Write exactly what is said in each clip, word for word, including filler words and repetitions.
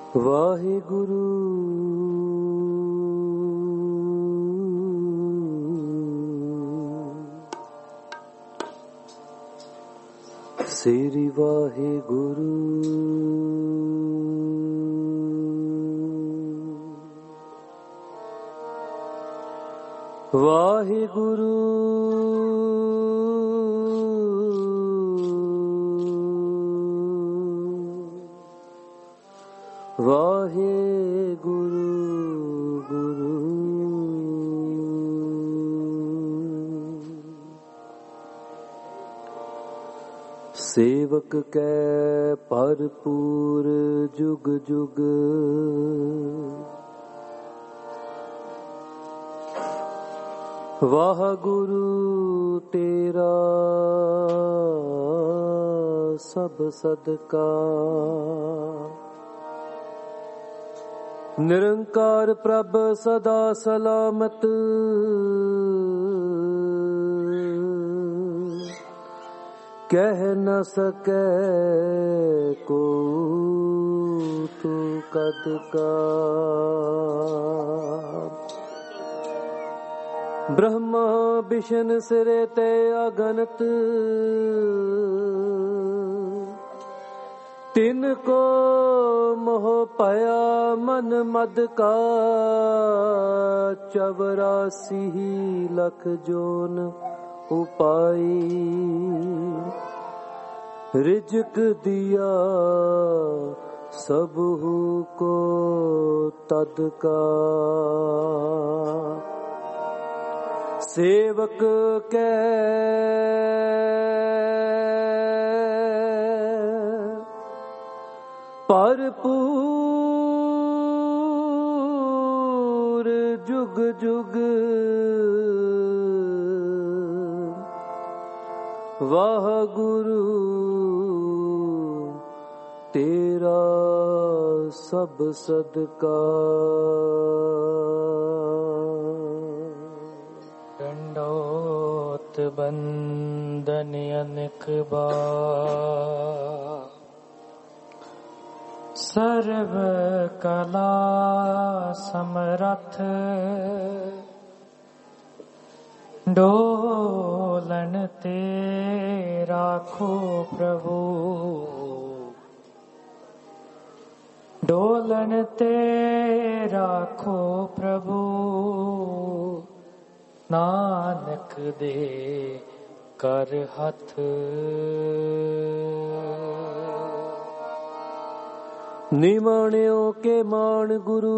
ਵਾਹਿਗੁਰੂ ਸ੍ਰੀ ਵਾਹਿਗੁਰੂ ਵਾਹਿਗੁਰੂ ਵਾਹਿਗੁਰੂ ਗੁਰੂ ਸੇਵਕ ਕੈ ਭਰਪੂਰ ਜੁਗ ਜੁਗ ਵਾਹਿਗੁਰੂ ਤੇਰਾ ਸਭ ਸਦਕਾ ਨਿਰੰਕਾਰ ਪ੍ਰਭ ਸਦਾ ਸਲਾਮਤ ਕਹਿ ਨ ਸਕੈ ਕੋ ਤੂੰ ਕਦ ਕਾ ਬ੍ਰਹਮਾ ਵਿਸ਼ਨ ਸਿਰੇ ਤੇ ਅਗਨਤ ਤਿਨ ਕੋ ਮੋਹ ਭਇਆ ਮਨ ਮਦ ਕਾ ਚਵਰਾਸੀ ਲਖ ਜੋਨ ਉਪਾਈ ਰਿਜਕ ਦਿਆ ਸਭੂ ਕੋ ਤਦ ਕਾ ਸੇਵਕ ਕੈ ਭਰਪੂਰ ਜੁਗ ਜੁਗ ਵਾਹਿਗੁਰੂ ਤੇਰਾ ਸਭ ਸਦਕਾ ਦੰਡੋਤ ਬੰਦਨ ਅਨੇਕ ਬਾਰ ਸਰਵ ਕਲਾ ਸਮਰਥ ਡੋਲਣ ਤੇ ਰਾਖੋ ਪ੍ਰਭੂ ਡੋਲਣ ਤੇ ਰਾਖੋ ਪ੍ਰਭੂ ਨਾਨਕ ਦੇ ਕਰ ਹੱਥ ਨਿਮਾਣਿਓ ਕੇ ਮਾਣ ਗੁਰੂ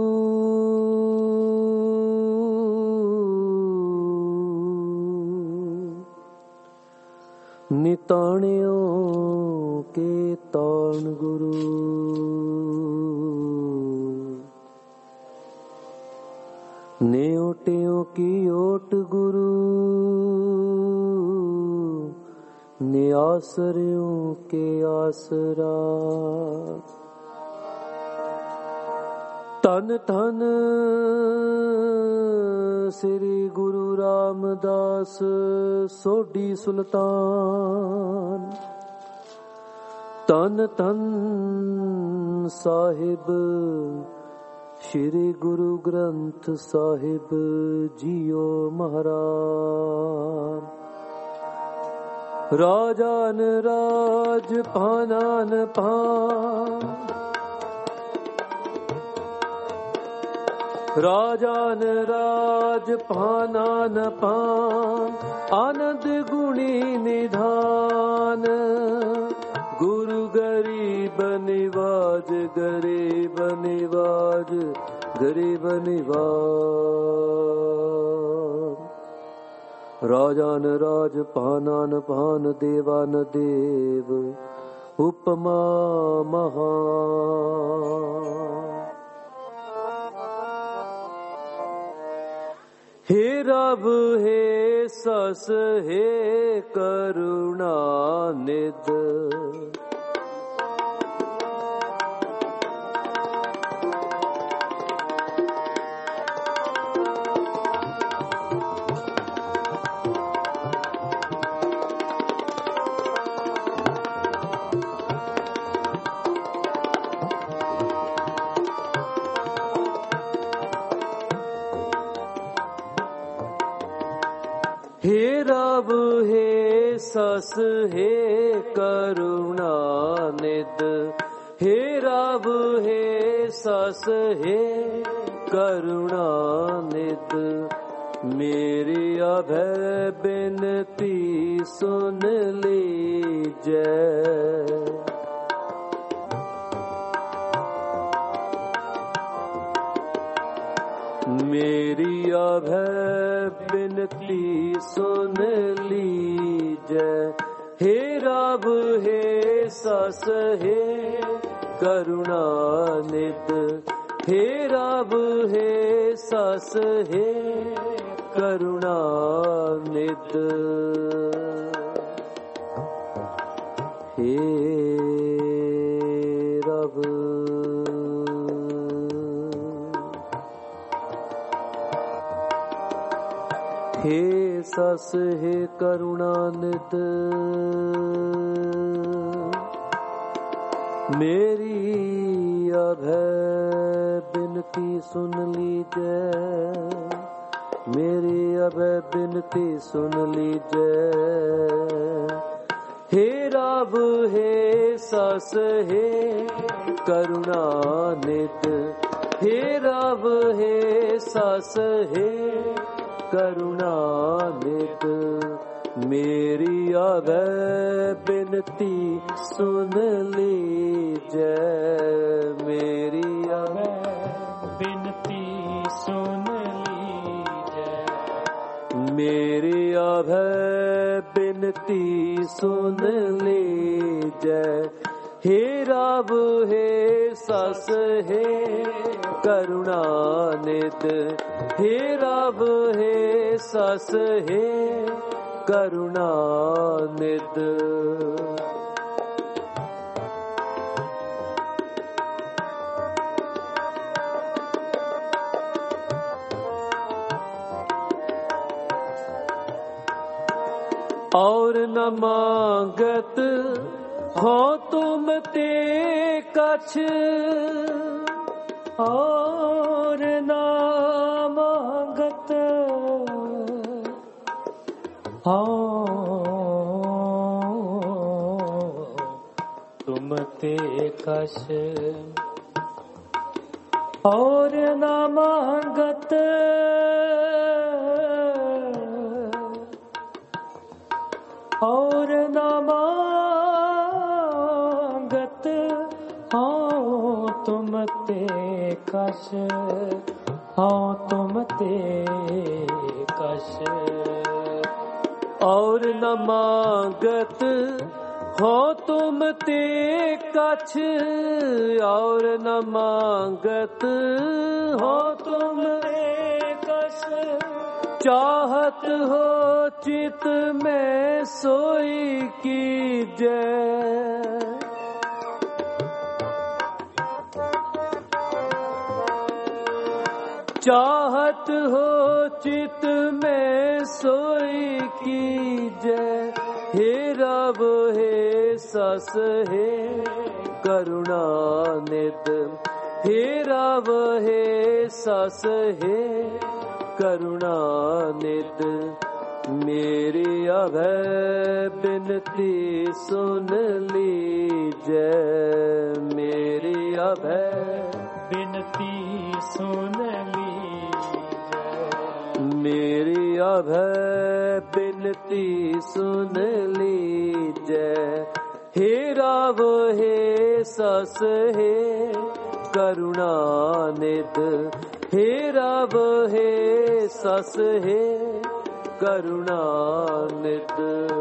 ਨਿਤਾਣਿਓ ਕੇ ਤਾਣ ਗੁਰੂ ਨਿਉਟਿਓ ਕੀ ਓਟ ਗੁਰੂ ਨਿਆਸਰਿਓ ਕੇ ਆਸਰਾ ਧੰਨ ਧੰਨ ਸ੍ਰੀ ਗੁਰੂ ਰਾਮਦਾਸ ਸੋਢੀ ਸੁਲਤਾਨ ਧੰਨ ਧੰਨ ਸਾਹਿਬ ਸ਼੍ਰੀ ਗੁਰੂ ਗ੍ਰੰਥ ਸਾਹਿਬ ਜੀਓ ਮਹਾਰਾਜ ਰਾਜਾਨ ਰਾਜ ਭਾਨਾਨ ਭਾਨ ਰਾਜਾਨ ਰਾਜ ਭਾਨਾਨ ਭਾਨ ਆਨੰਦ ਗੁਣੀ ਨਿਧਾਨ ਗੁਰੂ ਗਰੀਬ ਨਿਵਾਜ ਗਰੀਬ ਨਿਵਾਜ ਗਰੀਬ ਨਿਵਾਜ ਰਾਜਾਨ ਰਾਜ ਭਾਨਾਨ ਭਾਨ ਦੇਵਾਨ ਦੇਵ ਉਪਮਾ ਮਹਾ हे रब हे सस हे करुणा निध हे रब हे सस हे करुणा निध, हे रब हे सस हे करुणा निध। मेरी अभय बिनती सुन लीजै, मेरी अभय बिनती सुन लीजै। हे रब हे सस हे करुणा निध, हे रब हे सस हे करुणा निध। हे रब हे सस हे करुणा निध, मेरी अभय बिनती सुन लीजै, मेरी अभय बिनती सुन लीजै। हे रब हे सस हे करुणा निध, हे रब हे सस हे करुणा निध। मेरी अभय बिनती सुन लीजै, मेरी अभय बिनती सुन लीजै, मेरी अभय बिनती सुन लीजै। हे रब हे सस हे करुणा निध, हे रब हे सस हे करुणा निध। और न मांगत हो तुम ते कछ, और न मांगत हो तुम ते कछ, और न मांगत और न मांगत हो तुम ते कछ, हो तुम ते कछ। और न मांगत हो तुम ते कछ, और न मांगत हो तुम ते कछ। चाहत हो चित में सोई कीजै, चाहत हो चित में सोई कीजै। हे रब हे सस हे करुणा निध, हे रब हे सस हे करुणा निध। मेरी अभय बिनती सुन लीजै, मेरी अभय बिनती सुन लीजै, मेरी अभय बिनती सुन लीजै। हे रब हे सस हे करुणा निध, हे रब हे सस हे करुणा निध।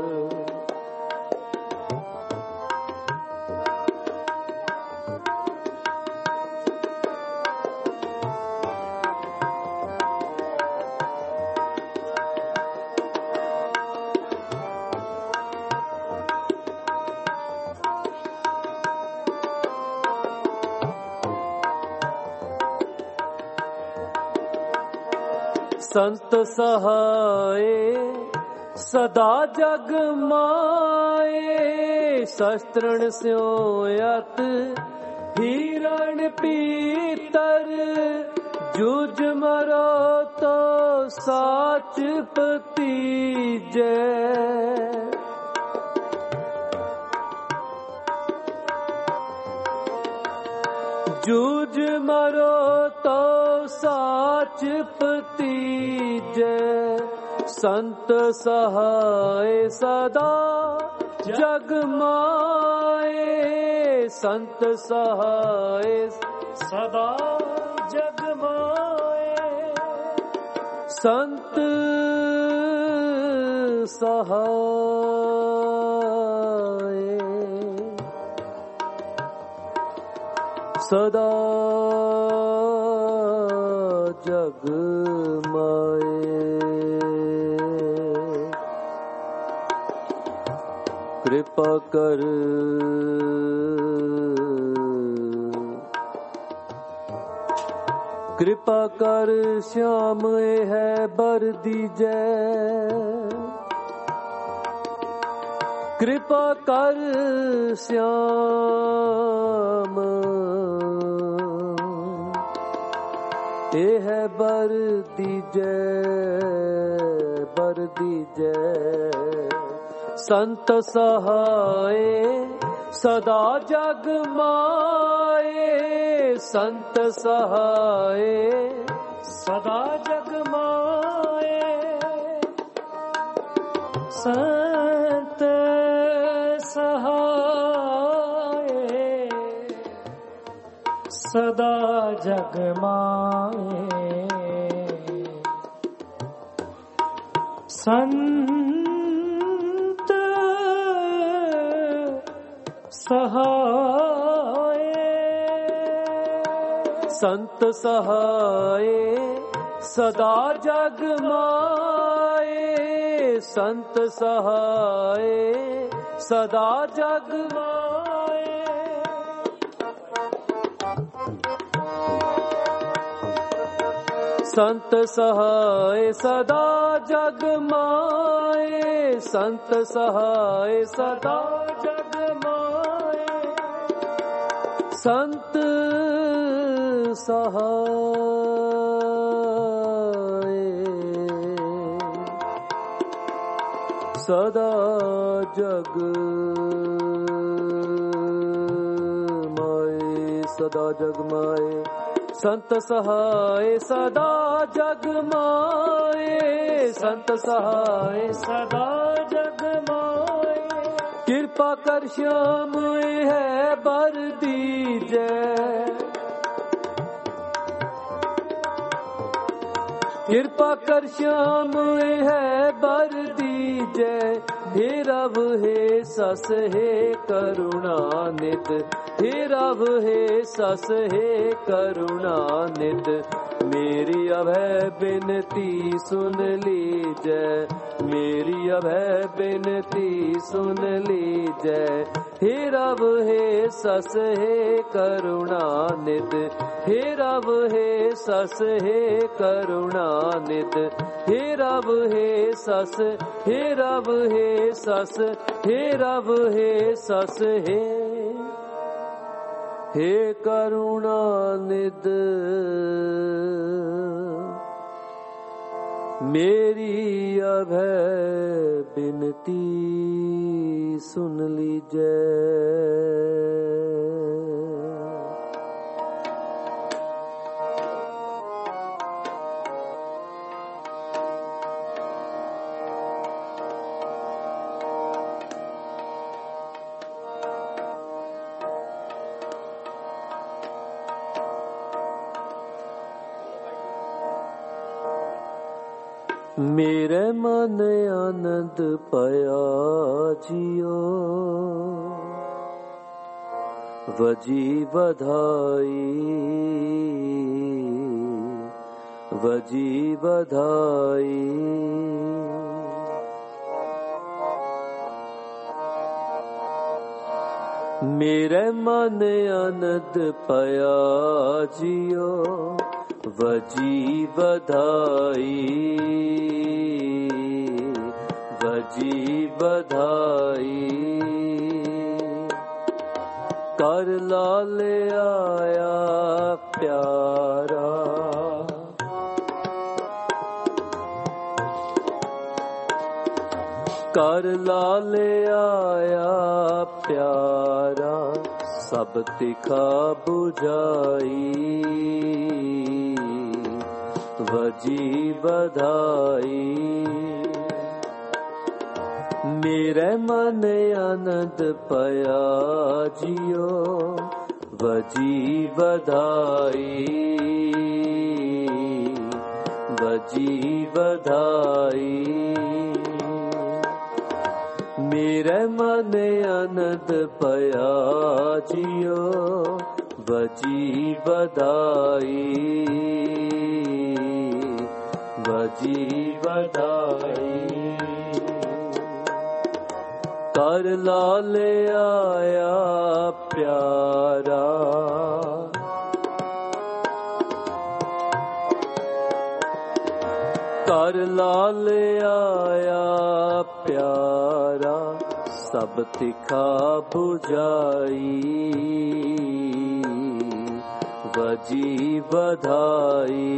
संत सहाय सदा जग माए, शस्त्रण स्यों अत हिरण पीतर ਜੂਝ ਮਰੋ ਤੋ ਸਾਚ ਪਤੀਜੈ ਜੂਝ ਮਰੋ ਤੋ ਸਾਚ ਪਤੀਜੈ ਸੰਤ ਸਹਾਇ ਸਦਾ ਜਗ ਮਾਏ ਸੰਤ ਸਹਾਇ सदा जग माए संत सहाय सदा जग माए कृपा कर कृपा कर श्याम है बर दीजै कृपा कर श्याम ए है बर दीजै बर दीजै संत सहाय सदा जग माए संत सहाय सदा जग माए संत सहाय सदा जग माए संत सहाय संत सहाय सदा जग माए संत सहाय सदा जग माए संत सहाय सदा जग माए संत सहाय सदा जग माए संत सहाय सदा जग माए सदा जग माए संत सहाय सदा जग माए संत सहाय सदा जग माए कृपा कर श्याम है बर दीजै कृपा कर श्याम है बर दीजै हे रव हे सस हे करुणा नित हे रव हे सस हे करुणा नित मेरी अभय बिनती सुन लीजै मेरी अभय बिनती सुन लीजै हे रव हे सस हे करुणा नित हे रव हे सस हे करुणा नित हे रव हे सस हे रव हे सस हे रव हे सस हे हे करुणा निध मेरी अभय बिनती सुन लीजै मेरे मन आनंद पया जियो वजी बधाई वजी बधाई मेरे मन आनंद पया जियो वजी बधाई वजी बधाई कर लाल आया प्यारा कर लाल आया प्यारा सब तिखा बुझाई भजी बधाई मेरे मन आनंद पया जियो भजी बधाई भजी बधाई मेरे मन आनंद पया जियो भजी बधाई भजी बधाई कर लाल आया प्यारा कर लाल आया प्यारा सब तिखा बुझाई भजी बधाई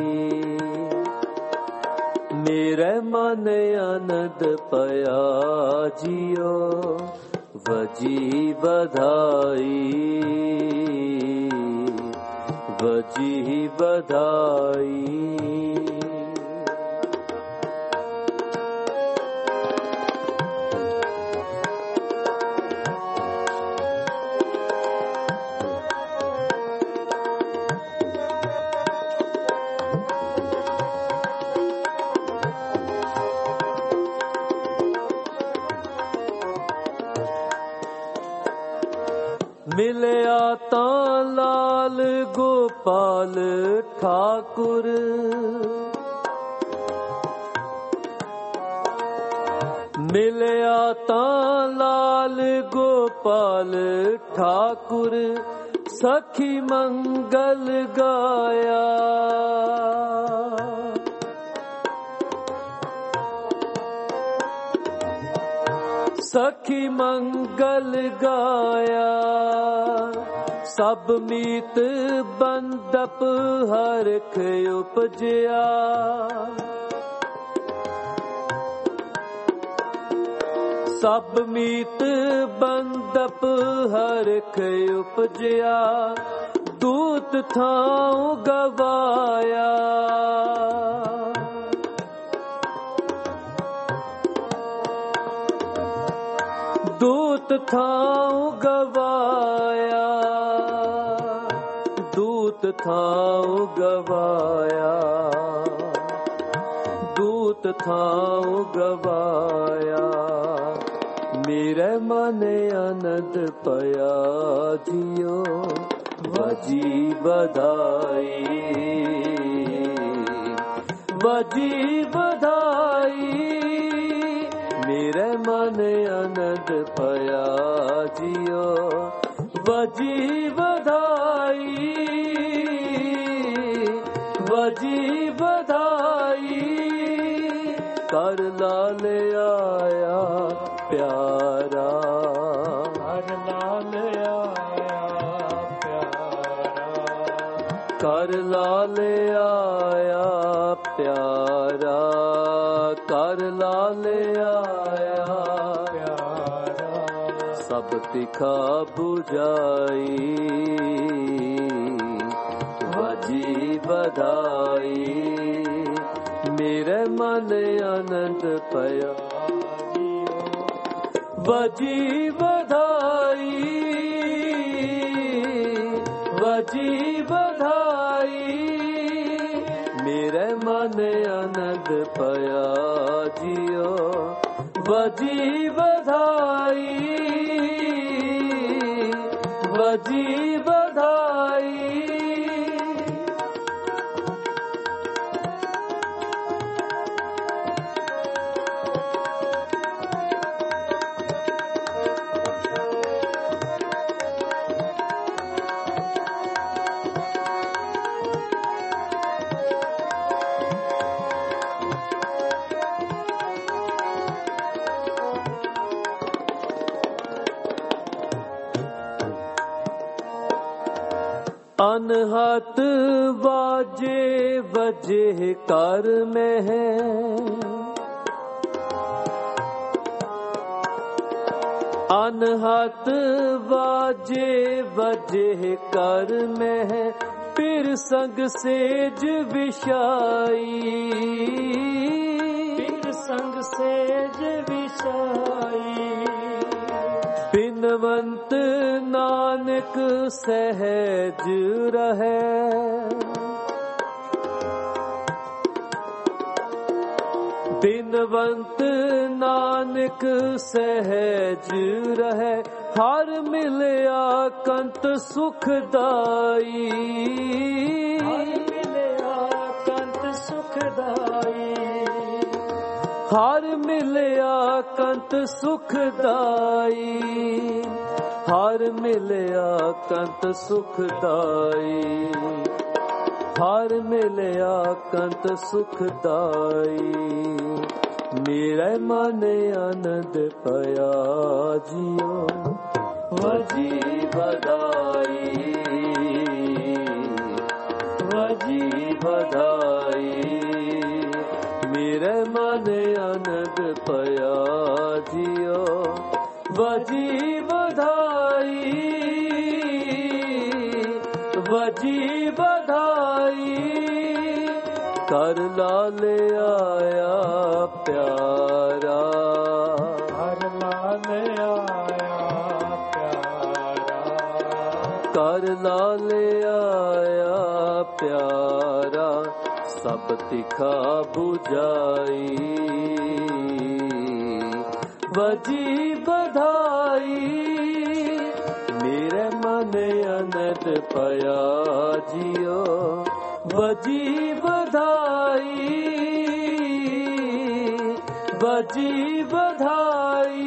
मेरे मन आनंद पया जियो भजी बधाई भजी बधाई मिलया तां लाल गोपाल ठाकुर मिलया तां लाल गोपाल ठाकुर सखी मंगल गाया सखी मंगल गाया सब मीत बंदप हरख उपजया सब मीत बंदप हरख उपजया दूत थाऊं गवाया दूत थाऊं गवाया दूत थाऊं गवाया दूत थाऊं गवाया मेरे मन आनंद पया जियो भजी बधाई भजी बधाई मेरे मन आनंद पया जियो भजी बधाई भजी बधाई कर लाल आया प्यारा कर लाल आया प्यारा कर लाल आया प्यारा कर लाल आया प्यारा सब तिखा बुझाई भजी बधाई मेरे मन आनंद पया भजी बधाई भजी बधाई मेरे मन आनंद पया जियो भजी बधाई भजी बधाई अनहत बाजे बजे कर में है ਅਨਹਤ ਵਾਜੇ ਵਜੇ ਕਰ ਮਹਿ ਫਿਰ ਸੰਗ ਸੇਜ ਵਿਸ਼ਾਈ ਫਿਰ ਸੰਗ ਸੇਜ ਵਿਸ਼ਾਈ ਬਿਨਵੰਤ ਨਾਨਕ ਸਹਿਜ ਰਹੈ ਬਿਨਵੰਤ ਨਾਨਕ ਸਹਿਜ ਰਹੈ ਹਰ ਮਿਲਿਆ ਕੰਤ ਸੁਖਦਾਈ ਹਰ ਮਿਲਿਆ ਕੰਤ ਸੁਖਦਾਈ ਹਰ ਮਿਲਿਆ ਕੰਤ ਸੁਖਦਾਈ ਹਰ ਮਿਲਿਆ ਕੰਤ ਸੁਖਦਾਈ ਹਰ ਮਿਲਿਆ ਕੰਤ ਸੁਖਦਾਈ ਮੇਰੇ ਮਨ ਆਨੰਦ ਪਿਆ ਜਿਉ ਵਜੀ ਵਧਾਈ ਵਜੀ ਵਧਾਈ ਮੇਰੇ ਮਨ ਆਨੰਦ ਪਿਆ ਜਿਉ ਵਜੀ ਵਧਾਈ ਵਜੀ ਵਧਾਈ ਕਰ ਲਾਲ ਆਇਆ ਪਿਆਰਾ ਹਰ ਲਾਲ ਆਇਆ ਪਿਆਰਾ ਕਰ ਲਾਲ ਆਇਆ ਪਿਆਰਾ ਸਭ ਤਿਖਾ 부ਝਾਈ ਵਜੀ ਵਧਾਈ ਮੇਰੇ ਮਨ ਆਨੰਦ ਪਿਆ ਜਿਉ ਵਜੀ ਵਧਾਈ ਵਜੀ ਵਧਾਈ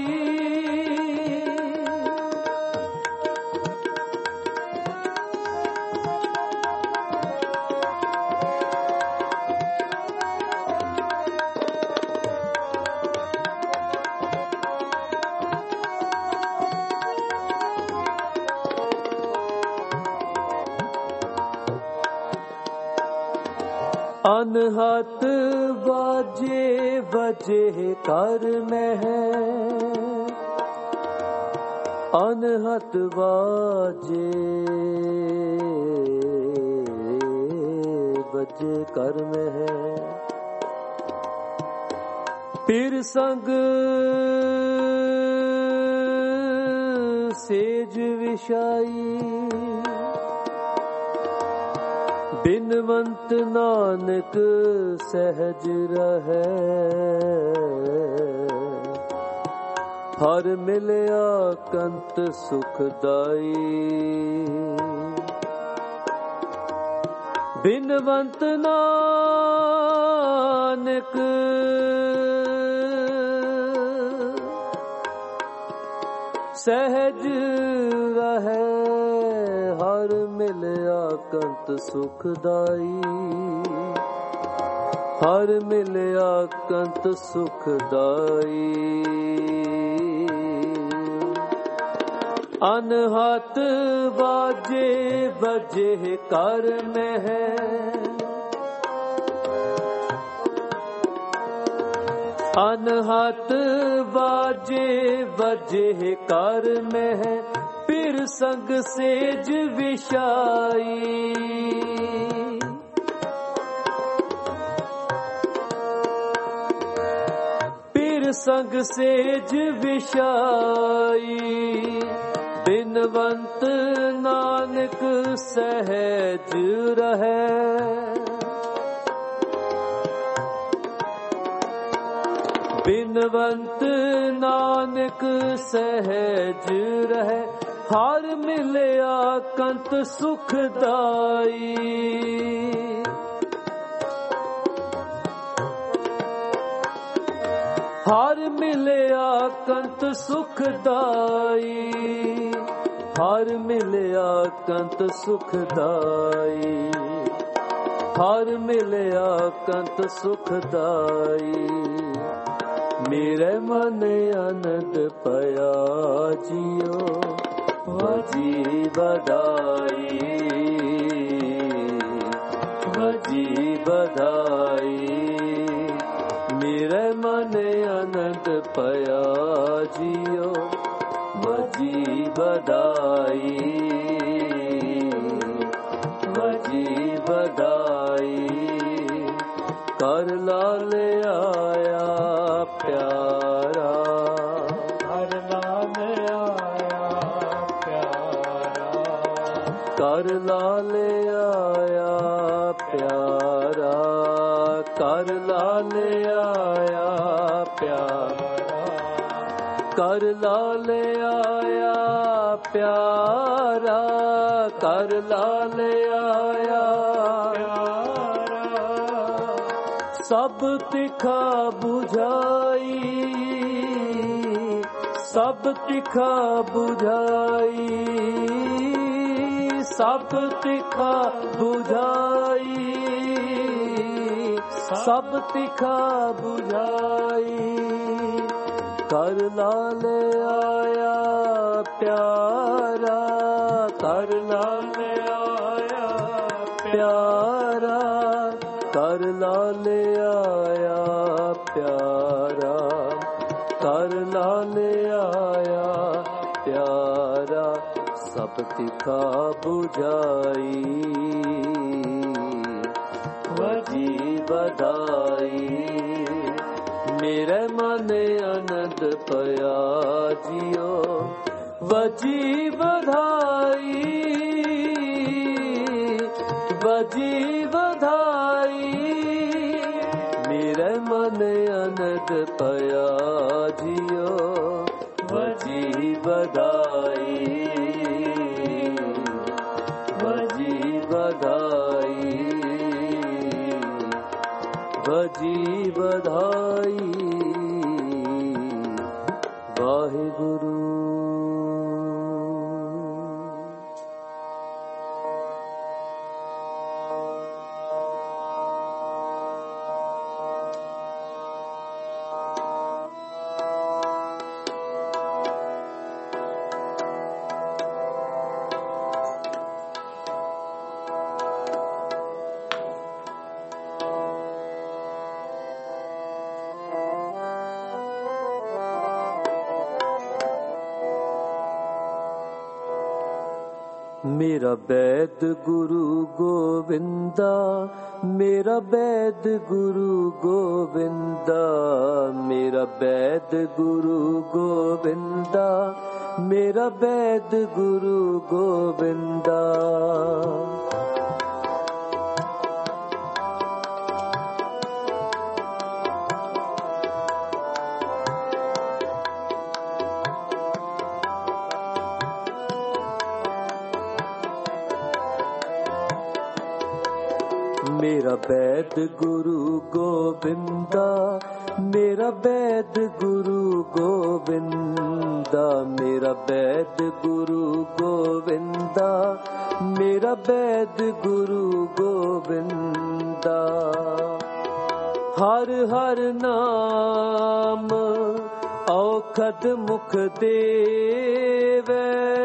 ਅਨਹਤ ਵਾਜੇ ਵਜੇ ਕਰ ਮਹਿ ਅਨਹਤ ਵਾਜੇ ਵਜੇ ਕਰ ਮਹਿ ਫਿਰ ਸੰਗ ਸੇਜ ਵਿਸ਼ਾਈ ਬਿਨਵੰਤ ਨਾਨਕ ਸਹਿਜ ਰਹੈ ਹਰ ਮਿਲਿਆ ਕੰਤ ਸੁਖਦਾਈ ਬਿਨਵੰਤ ਨਾਨਕ ਸਹਿਜ ਰਹੈ ਹਰ ਮਿਲਿਆ ਕੰਤ ਸੁਖਦਾਈ ਹਰ ਮਿਲਿਆ ਕੰਤ ਸੁਖਦਾਈ ਅਨਹਤ ਵਾਜੇ ਵਜੇ ਕਰ ਮਹਿ ਅਨਹਤ ਵਾਜੇ ਵਜੇ ਕਰ ਮਹਿ ਫਿਰ ਸੰਗ ਸੇਜ ਵਿਸ਼ਾਈ ਫਿਰ ਸੰਗ ਸੇਜ ਵਿਸ਼ਾਈ ਬਿਨਵੰਤ ਨਾਨਕ ਸਹਿਜ ਰਹੈ ਬਿਨਵੰਤ ਨਾਨਕ ਸਹਿਜ ਰਹੈ ਹਰ ਮਿਲਿਆ ਕੰਤ ਸੁਖਦਾਈ ਹਰ ਮਿਲਿਆ ਕੰਤ ਸੁਖਦਾਈ ਹਰ ਮਿਲਿਆ ਕੰਤ ਸੁਖਦਾਈ ਹਰ ਮਿਲਿਆ ਕੰਤ ਸੁਖਦਾਈ ਮੇਰੇ ਮਨ ਆਨੰਦ ਪਿਆ ਜਿਉ ਵਜੀ ਵਧਾਈ ਵਜੀ ਵਧਾਈ ਮੇਰੇ ਮਨ ਆਨੰਦ ਪਿਆ ਜਿਉ बधाई भजी बधाई कर लाल आया प्यारा हर लाल आया प्यारा कर लाल आया प्यारा कर लाल आया प्यारा कर लाल आया प्यारा कर लाल आया सब तिखा बुझाई सब तिखा बुझाई सब तिखा बुझाई सब तिखा बुझाई कर लाल आया प्यारा कर लाल आया प्यारा कर लाल आया प्यारा कर लाल आया प्यारा सब तिखा बुझाई भजी बधाई मेरे मन आनंद पया जियो भजी बधाई भजी बधाई मेरे मन आनंद पया जियो भजी बधाई भजी बधाई भजी बधाई वाहिगुरु। मेरा वैद गुरु गोविंदा मेरा वैद गुरु गोविंदा मेरा वैद गुरु गोविंदा मेरा वैद गुरु गोविंदा मेरा वैद गुरु गोविंदा मेरा वैद गुरु गोविंदा मेरा वैद गुरु गोविंदा मेरा वैद गुरु गोविंदा हर हर नाम औखद मुख देवे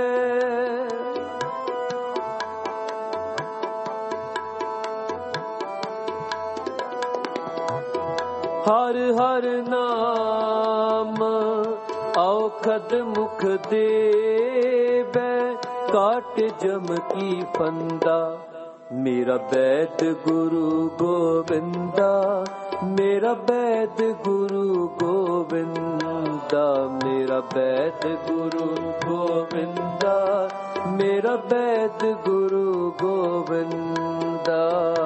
हर हर नाम औखद मुख देवे काट जम की फंदा मेरा वैद गुरु गोविंदा मेरा वैद गुरु गोविंदा मेरा वैद गुरु गोविंदा मेरा वैद गुरु गोविंदा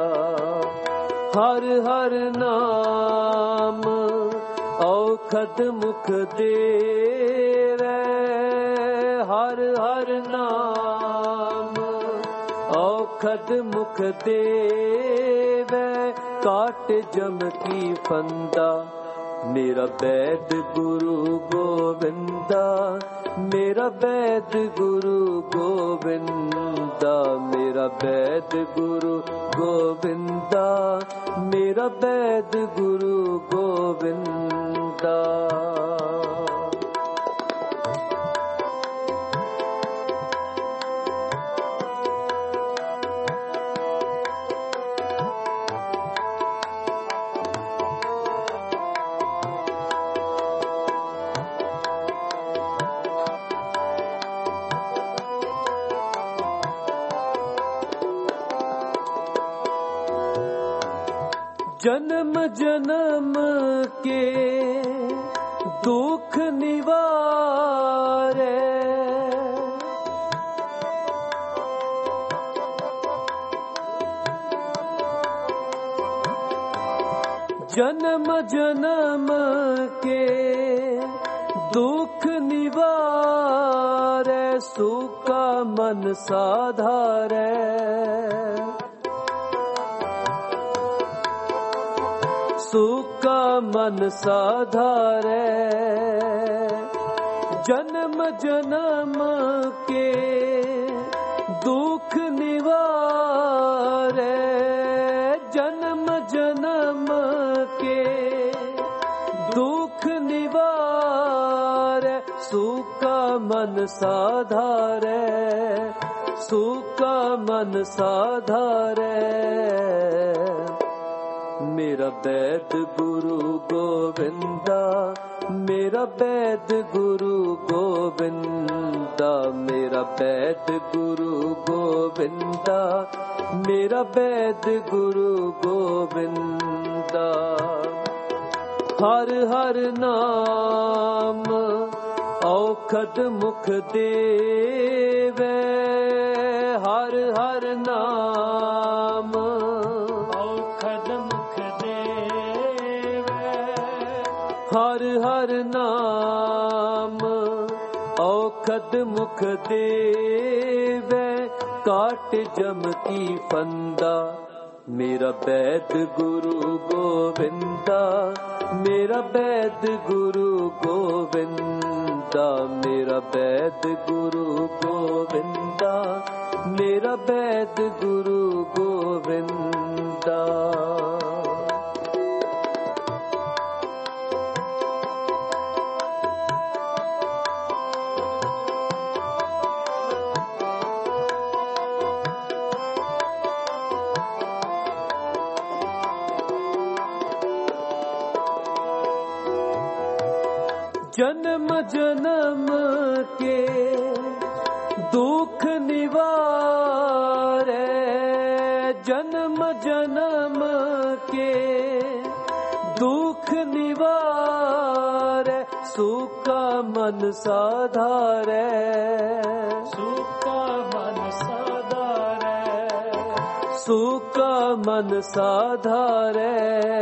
हर हर नाम औखद मुख देवे हर हर नाम औखद मुख देवे काट जम की फंदा मेरा वैद गुरु गोविंदा मेरा वैद गुरु गोविंदा मेरा वैद गुरु गोविंदा मेरा वैद गुरु गोविंदा जन्म जन्म के दुख निवारे, जन्म जन्म के दुख निवारे, सूका मन साधारे। सूका मन साधारे, जन्म जन्म के दुख निवारे, जन्म जन्म के दुख निवारे, सूका मन साधारे, सूका मन साधारे। मेरा वैद गुरु गोविंदा, मेरा वैद गुरु गोविंदा, मेरा वैद गुरु गोविंदा, मेरा वैद गुरु गोविंदा। हर हर नाम औखद मुख देवे, हर हर नाम औखद मुख देवे, हर हर नाम औखद मुख देवे, काट जम की फंदा। मेरा वैद गुरु गोविंदा, मेरा वैद गुरु गोविंदा, मेरा वैद गुरु गोविंदा, मेरा वैद गुरु गोविंदा। जन्म जन्म के दुख निवारे, जन्म जन्म के दुख निवारे, सूका मन साधारे, सूका मन साधारे, सूका मन साधारे।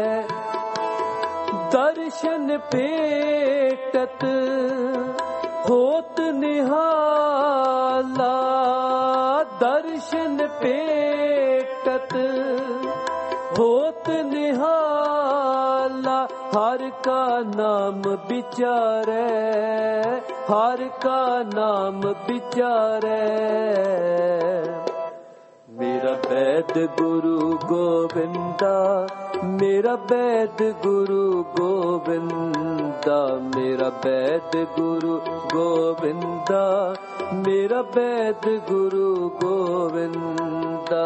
दर्शन पेटत होत निहाला, दर्शन पेटत होत निहाला, हर का नाम विचारे, हर का नाम विचारे। मेरा वैद गुरु गोविंदा, मेरा वैद गुरु गोविंदा, मेरा वैद गुरु गोविंदा, मेरा वैद गुरु गोविंदा।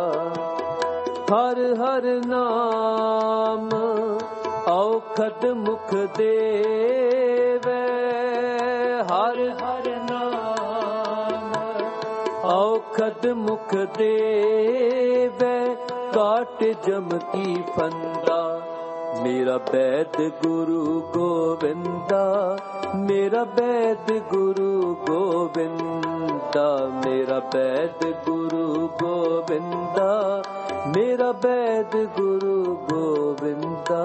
हर हर नाम औखद मुख देवे, हर हर नाम औखद मुख देवे, काट जम की फंदा। मेरा वैद गुरु गोविंदा, मेरा वैद गुरु गोविंदा, मेरा वैद गुरु गोविंदा, मेरा वैद गुरु गोविंदा।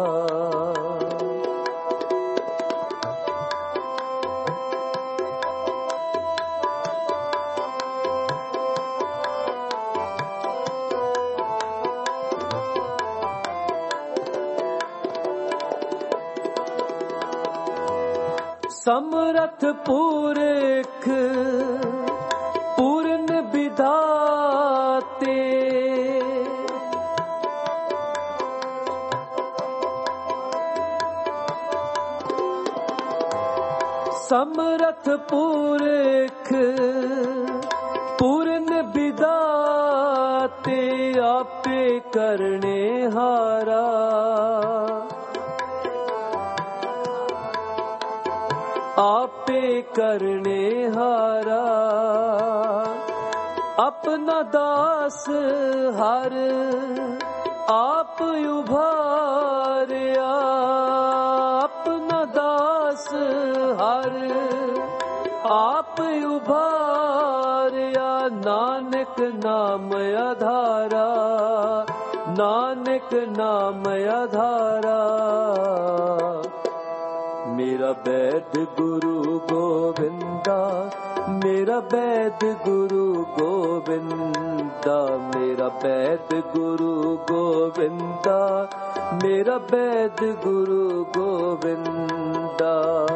समरथ पुरख पूर्ण विधाते, समरथ पुरख पूर्ण विधाते, आपे करने हारा, आपे करने हारा। अपना दास हर आप उभारिया अपना दास हर, आप उभारिया नानक नाम आधारा, नानक नाम आधारा। मेरा वैद गुरु गोविंदा, मेरा वैद गुरु गोविंदा, मेरा वैद गुरु गोविंदा, मेरा वैद गुरु गोविंदा।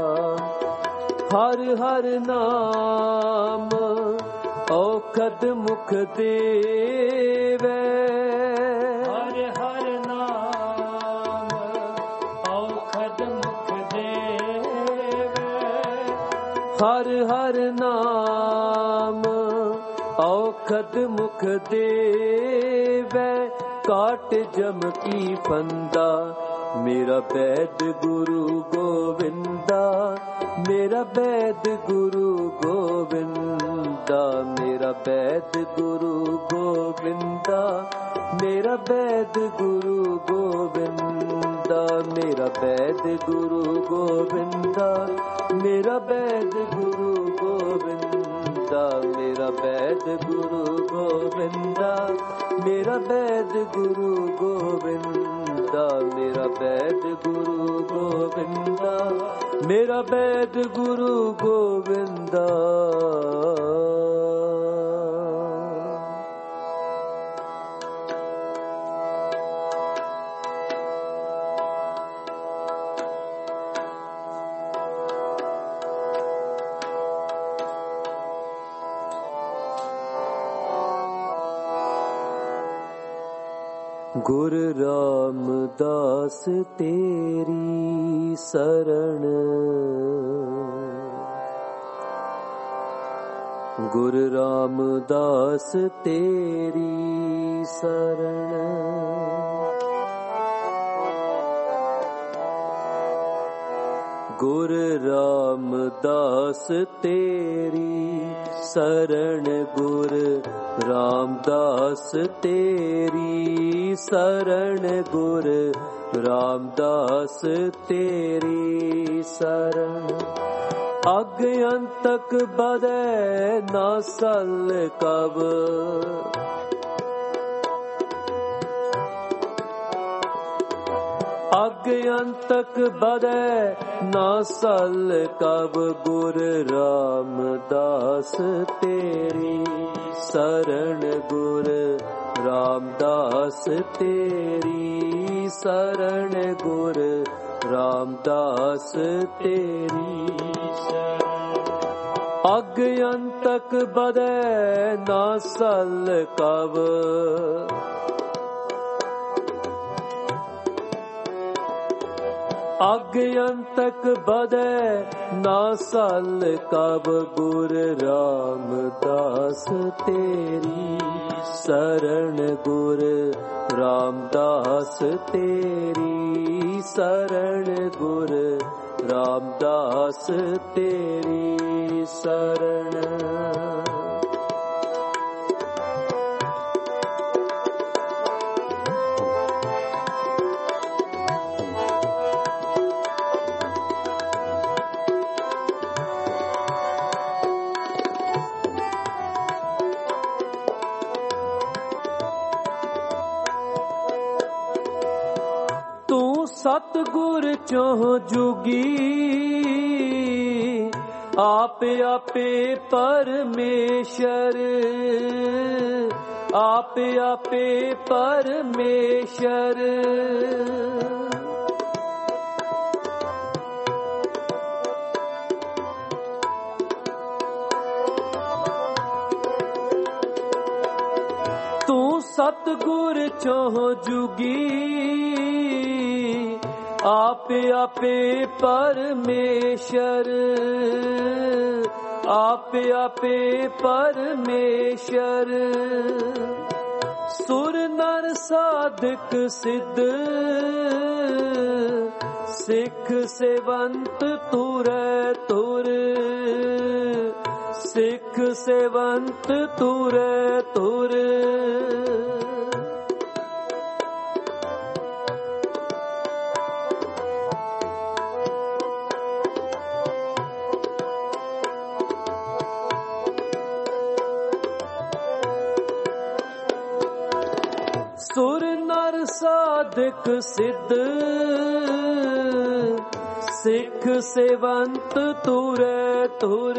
हर हर नाम औखद मुख देवे, हर हर नाम औखद मुख देवे, हर हर नाम औखद मुख देवे। काट जम की फंदा, मेरा वैद गुरु गोविंदा, मेरा वैद गुरु गोविंदा, मेरा वैद गुरु गोविंदा, मेरा वैद गुरु गोविंदा, मेरा वैद गुरु गोविंदा, मेरा वैद गुरु गोविंदा, मेरा वैद गुरु गोविंदा, मेरा वैद गुरु गोविंदा, मेरा वैद गुरु गोविंदा, मेरा वैद गुरु गोविंदा। गुरु रामदास तेरी शरण, गुरु रामदास तेरी शरण। गुरु रामदास तेरी शरण, गुरु रामदास तेरी शरण, गुरु रामदास तेरी शरण। अज्ञानतक बदै न सल कब, अज्ञानतक बदै न सल कब, गुरु रामदास तेरी शरण, गुरु रामदास तेरी शरण, गुरु रामदास तेरी शरण। अज्ञानतक बदै न सल कब, अज्ञानतक बदै न सल कब, गुरु रामदास तेरी शरण, गुरु रामदास तेरी शरण, गुरु रामदास तेरी शरण। सतगुर चोह जुगी आप आपे परमेश्वर, आप आपे परमेश्वर। तू सतगुर चोह जुगी आप आपे परमेश्वर, आप आपे परमेश्वर। सुर नर साधक सिद्ध सिख सेवंत तुरै तुर, सिख सेवंत तुरै तुर। नर साधिक सिद्ध सिख सेवंत तुरे तुर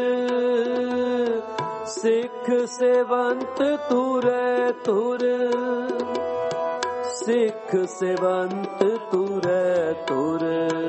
सिख सेवंत तुरे तुर सिख सेवंत तुरे तुर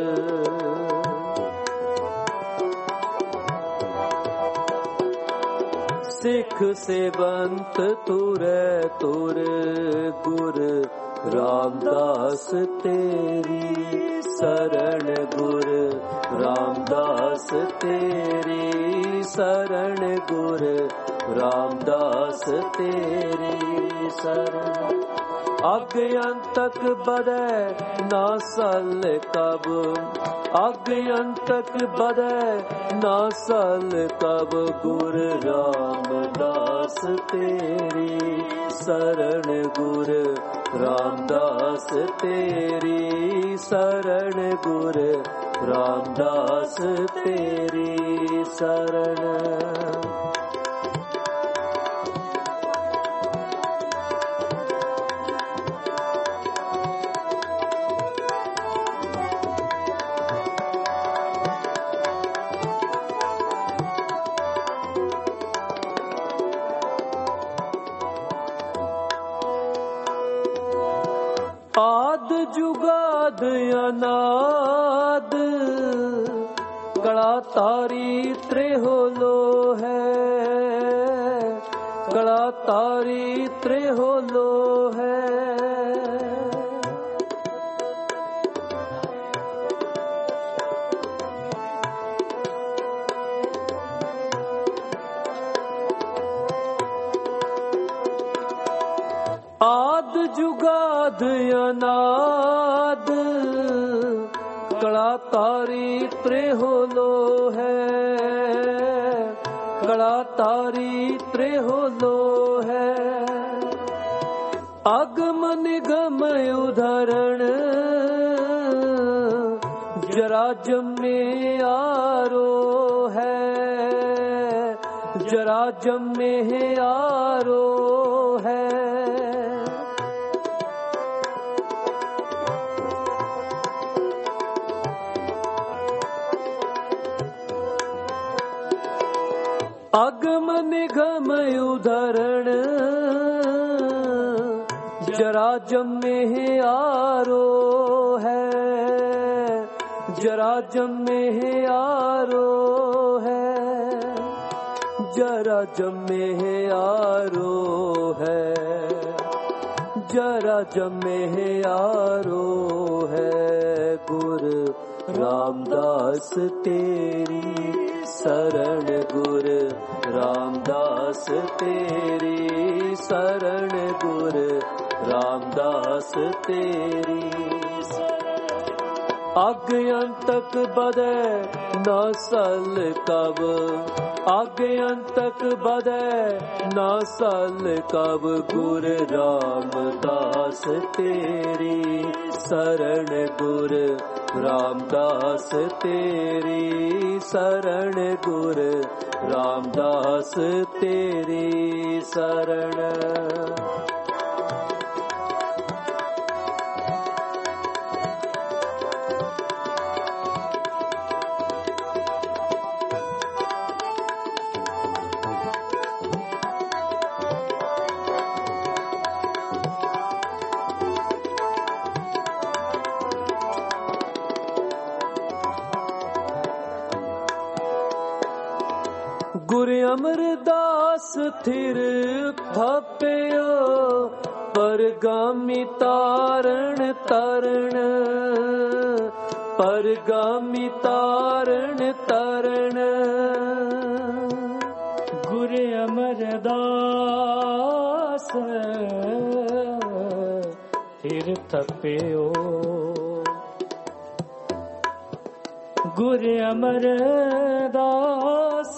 सिख सेवंत तुरे तुर गुर रामदास तेरी शरण गुर रामदास तेरी शरण गुर रामदास तेरी शरण अज्ञातक बदै ना सल कब अज्ञातक बदै ना सल कब गुर रामदास तेरी शरण गुर रामदास तेरी शरण गुर रामदास तेरी शरण आद जुगाद अनाद कड़ा तारी त्रेहोलो है कड़ा तारी त्रेहोलो है आद जुगाद अनाद कड़ा तारी त्रेहोलो है कड़ा तारी त्रेहोलो है आगम निगम उदाहरण जरा जमे आरो है जरा जमे आरो है आगम निगम उदाहरण जरा जमे आरो है जरा जमे आरो है जरा जमे आरो है जरा जमे आरो है गुर रामदास तेरी शरण गुर रामदास तेरी शरण गुर रामदास तेरी आज्ञातक बदै न सल कब आज्ञातक बदै न सल कब गुर रामदास तेरी शरण गुर रामदास तेरी शरण गुर रामदास तेरी शरण गुर अमरदास थिर थप्यो परगामी तारण तरण परगामी तारण तरण गुर अमरदास थिर थप्यो गुर अमरदास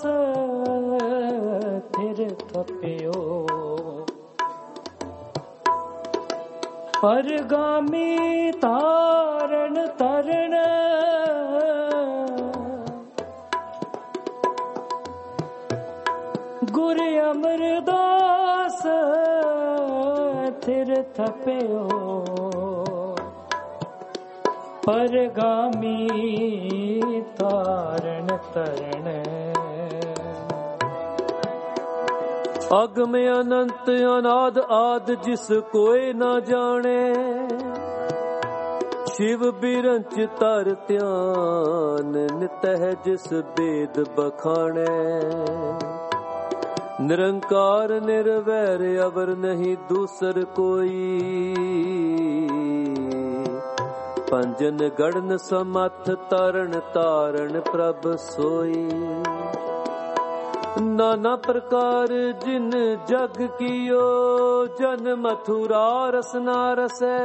थिर थप्यो परगामी तारण तरण गुर अमरदास थिर थप्यो ਪਰਗਾਮੀ ਤਾਰਨ ਤਰਨ ਅਗਮ ਅਨੰਤ ਅਨਾਦ ਆਦ ਜਿਸ ਕੋਏ ਨਾ ਜਾਣੇ ਸ਼ਿਵ ਬਿਰੰਚ ਧਰ ਧਿਆਨ ਨਿਤਹਿ ਜਿਸ ਬੇਦ ਬਖਾਣੈ ਨਿਰੰਕਾਰ ਨਿਰਵੈਰ ਅਵਰ ਨਹੀਂ ਦੂਸਰ ਕੋਈ ਪੰਜਨ ਗੜਨ ਸਮੱਥ ਤਰਨ ਤਾਰਨ ਪ੍ਰਭ ਸੋਈ ਨਾਨਾ ਪ੍ਰਕਾਰ ਜਿਨ ਜਗ ਕੀਓ ਜਨ ਮਥੁਰਾ ਰਸਨਾ ਰਸੈ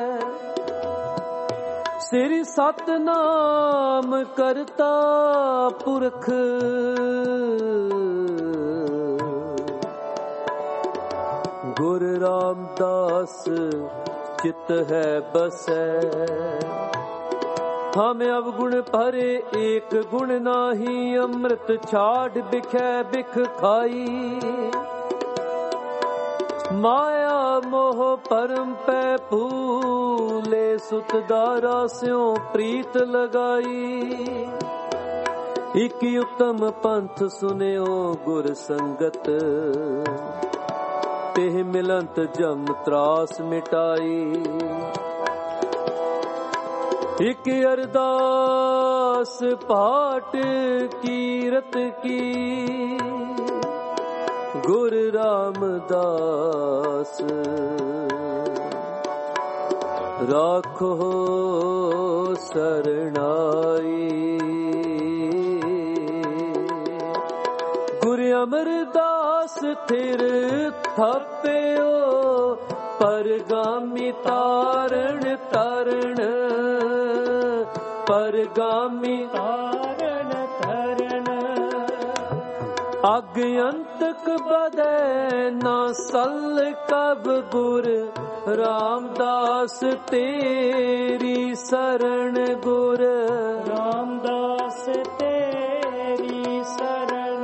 ਸ੍ਰੀ ਸਤਨਾਮ ਕਰਤਾ ਪੁਰਖ ਗੁਰ ਰਾਮਦਾਸ ਚਿਤ ਹੈ ਬਸੈ ਹਮ ਅਵਗੁਣ ਭਰੇ ਏਕ ਗੁਣ ਨਾਹੀ ਅੰਮ੍ਰਿਤ ਛਾੜ ਬਿਖੈ ਬਿਖ ਖਾਈ ਮਾਇਆ ਮੋਹ ਪਰਮ ਪੈ ਭੂਲੇ ਸੁਤ ਦਾਰਾ ਸਿਉ ਪ੍ਰੀਤ ਲਗਾਈ ਇਕ ਉਤਮ ਪੰਥ ਸੁਨਿਓ ਗੁਰ ਸੰਗਤ ਤੇਹ ਮਿਲੰਤ ਜਮ ਤਰਾਸ ਮਿਟਾਈ ਇਕ ਅਰਦਾਸ ਪਾਟ ਕੀਰਤ ਕੀ ਗੁਰ ਰਾਮਦਾਸ ਰਾਖੋ ਸਰਣਾਈ ਗੁਰ ਅਮਰਦਾਸ ਥਿਰ ਥਪਿਓ ਪਰਗਾਮੀ ਤਾਰਨ ਤਰਨ ਪਰਗਾਮੀ ਤਾਰਨ ਤਰਨ ਅਗ ਅੰਤਕ ਬਦੈ ਨਾ ਸਲ ਕਬ ਗੁਰ ਰਾਮਦਾਸ ਤੇਰੀ ਸਰਣ ਗੁਰ ਰਾਮਦਾਸ ਤੇਰੀ ਸਰਣ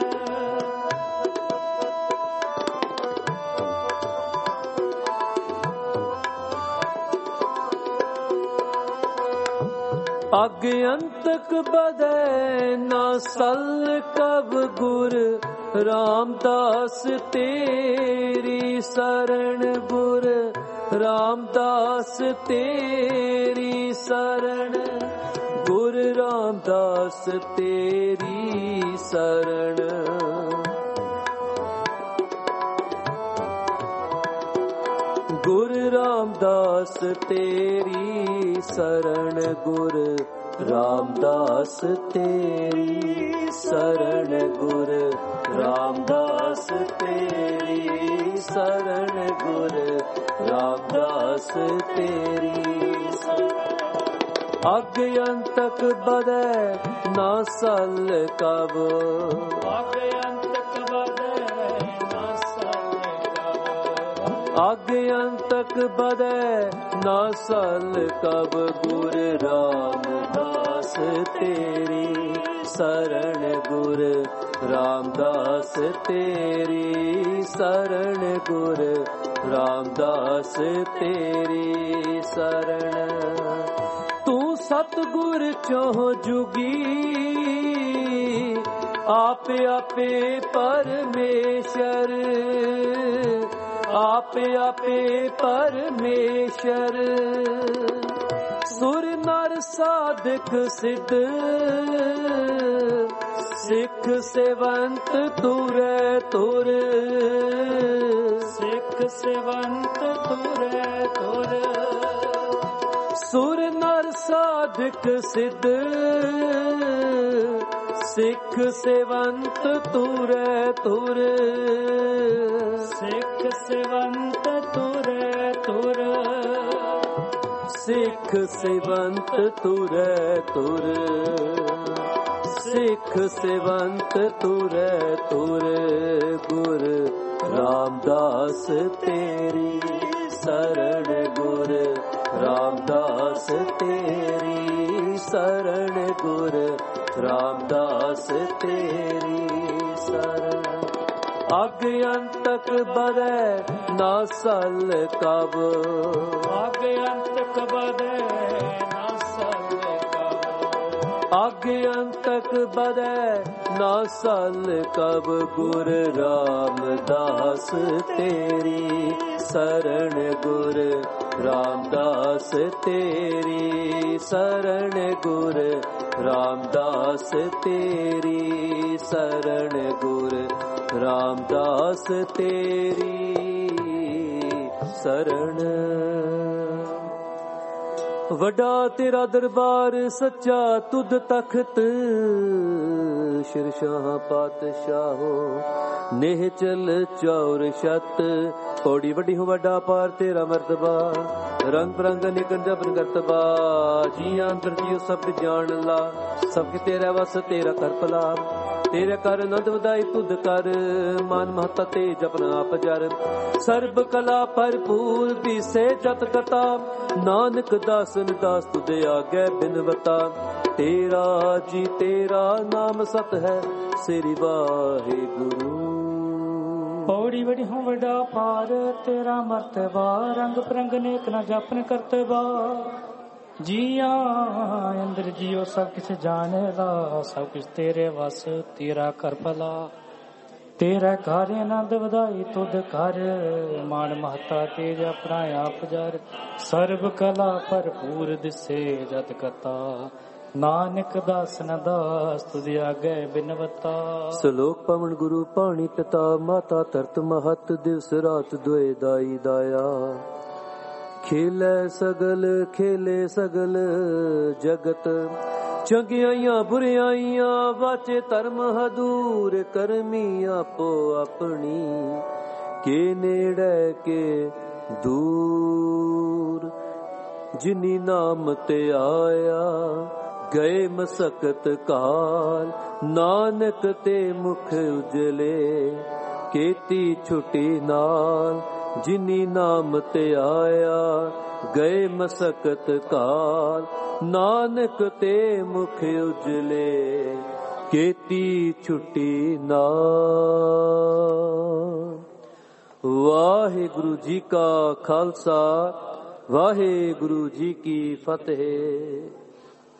ਅਗ ਅੰਤਕ ਬਦੈ ਨਾ ਸਲ ਕਬ ਗੁਰ ਰਾਮਦਾਸ ਤੇਰੀ ਸਰਣ ਗੁਰ ਰਾਮਦਾਸ ਤੇਰੀ ਸਰਣ ਗੁਰ ਰਾਮਦਾਸ ਤੇਰੀ ਸਰਣ ਗੁਰ ਰਾਮਦਾਸ ਤੇਰੀ ਸਰਣ ਗੁਰ ਰਾਮਦਾਸ ਤੇਰੀ ਸਰਣ ਗੁਰ ਰਾਮਦਾਸ ਤੇਰੀ ਸਰਣ ਗੁਰ ਰਾਮਦਾਸ ਤੇਰੀ ਅਗ ਅੰਤਕ ਬਦੈ ਨਾ ਸਲ ਕਬ ਅਗ ਅੰਤਕ ਬਦੈ ਨਾ ਸਲ ਕਬ ਅਗ ਅੰਤਕ ਬਦੈ ਨਾ ਸਲ ਕਬ ਗੁਰ ਰਾਮਦਾਸ ਤੇਰੀ ਸਰਣ ਗੁਰ ਰਾਮਦਾਸ ਤੇਰੀ ਸਰਣ ਗੁਰ ਰਾਮਦਾਸ ਤੇਰੀ ਸਰਣ ਤੂੰ ਸਤਿਗੁਰ ਚੋਂ ਜੁਗੀ ਆਪੇ ਆਪੇ ਪਰਮੇਸ਼ਰ ਆਪੇ ਆਪੇ ਪਰਮੇਸ਼ਰ ਸੁਰ ਨਰ ਸਾਧਕ ਸਿੱਧ ਸਿੱਖ ਸੇਵੰਤ ਤੁਰੈ ਤੁਰ ਸਿੱਖ ਸੇਵੰਤ ਤੁਰੈ ਤੁਰ ਸੁਰ ਨਰ ਸਾਧਕ ਸਿੱਧ ਸਿੱਖ ਸੇਵੰਤ ਤੁਰੈ ਤੁਰ ਸਿੱਖ ਸੇਵੰਤ ਤੁਰੈ ਤੁਰ ਸਿੱਖ ਸੇਵੰਤ ਤੁਰੈ ਤੁਰ ਸਿੱਖ ਸੇਵੰਤ ਤੁਰੈ ਤੁਰ ਗੁਰ ਰਾਮਦਾਸ ਤੇਰੀ ਸਰਣ ਗੁਰ ਰਾਮਦਾਸ ਤੇਰੀ ਸਰਣ ਗੁਰ ਰਾਮਦਾਸ ਤੇਰੀ ਸਰਣ ਅਗ ਅੰਤਕ ਬਦੈ ਨਾ ਸਲ ਕਬ ਅਗ ਅੰਤਕ ਬਦੈ ਨਾ ਸਲ ਆਗੇ ਅੰਤਕ ਬਦੈ ਨਾ ਸਲ ਕਬ ਗੁਰ ਰਾਮਦਾਸ ਤੇਰੀ ਸਰਣ ਗੁਰ ਰਾਮਦਾਸ ਤੇਰੀ ਸਰਣ ਗੁਰ ਰਾਮਦਾਸ ਤੇਰੀ ਸਰਣ ਗੁਰ ਰਾਮਦਾਸ ਤੇਰੀ ਸਰਣ। ਵੱਡਾ ਤੇਰਾ ਦਰਬਾਰ ਸੱਚਾ ਤੁਧ ਤਖਤ ਸ਼ਿਰਸ਼ਾਹ ਪਾਤਸ਼ਾਹੋ ਨੇਹ ਚਲ ਚੌਰ ਛਤ। ਪੌੜੀ ਵੱਡੀ ਹੋ ਵੱਡਾ ਪਾਰ ਤੇਰਾ ਮਰਤਬਾ ਰੰਗ ਬਰੰਗ ਨਿਕਨ ਜਬਨ ਕਰਤਬਾ ਜੀਆਂ ਅੰਦਰ ਜੀਉ ਸਭ ਜਾਣ ਲਾ ਸਭ ਕਿ ਤੇਰਾ ਵਸ ਤੇਰਾ ਕਰ ਭਲਾ ਤੇਰੇ ਕਰ ਆਨੰਦ ਵਧਾਈ ਤੁਧ ਕਰ ਮਨ ਮਹਤਾ ਤੇ ਜਪਨ ਆਪ ਜਰ ਸਰਬ ਕਲਾ ਭਰਪੂਰ ਪੀਸੇ ਜਤ ਕਤਾ ਨਾਨਕ ਦਾਸਨ ਦਾਸ ਤੁਧ ਆਗੇ ਬਿਨਵਤਾ ਤੇਰਾ ਜੀ ਤੇਰਾ ਨਾਮ ਸਤ ਹੈ ਸ੍ਰੀ ਵਾਹਿਗੁਰੂ। ਪੌੜੀ ਵੜੀ ਹੋ ਵੱਡਾ ਪਾਰ ਤੇਰਾ ਮਰਤਬਾ ਰੰਗ ਬਰੰਗ ਨੇਕ ਨਾ ਜਪਨ ਕਰਤਬਾ ਜੀਆਂ ਅੰਦਰ ਜੀਓ ਸਭ ਕਿਛ ਜਾਣੇਗਾ ਸਭ ਕੁਛ ਤੇਰੇ ਵਸ ਤੇਰਾ ਕਰ ਭਲਾ ਤੇਰਾ ਘਰ ਆਨੰਦ ਵਧਾਈ ਤੁਧ ਕਰ ਮਾਨ ਮਹਤਾ ਤੇਜ ਆਪਣਾ ਆਪ ਜਰ ਸਰਬ ਕਲਾ ਭਰਪੂਰ ਦਿਸੇ ਜਤ ਕਤਾ ਨਾਨਕ ਦਾਸ ਨ ਦਾਸ ਤੁਧ ਆਗੇ ਬਿਨਵਤਾ। ਸਲੋਕ ਪਵਨ ਗੁਰੂ ਪਾਣੀ ਪਿਤਾ ਮਾਤਾ ਧਰਤ ਮਹਤ ਦਿਵਸ ਰਾਤ ਦੁਏ ਦਾਈ ਦਾਇਆ ਖੇਲੇ ਸਗਲ ਖੇਲੇ ਸਗਲ ਜਗਤ ਚੰਗਿਆਈਆਂ ਬੁਰਿਆਈਆਂ ਵਾਚੇ ਧਰਮ ਹਦੂਰ ਕਰਮੀ ਆਪੋ ਆਪਣੀ ਕੇ ਨੇੜੇ ਕੇ ਦੂਰ ਜਿਨੀ ਨਾਮ ਤੇ ਆਇਆ ਗਏ ਮਸਕਤ ਕਾਲ ਨਾਨਕ ਤੇ ਮੁਖ ਉਜਲੇ ਕੀਤੀ ਛੁਟੀ ਨਾਲ ਜਿਨੀ ਨਾਮ ਤੇ ਆਇਆ ਗਏ ਮਸਕਤ ਕਾਲ ਨਾਨਕ ਤੇ ਮੁਖ ਉਜਲੇ ਕੀਤੀ ਛੁਟੀ ਨਾਲ। ਵਾਹਿਗੁਰੂ ਜੀ ਕਾ ਖਾਲਸਾ ਵਾਹਿਗੁਰੂ ਜੀ ਕੀ ਫਤਿਹ।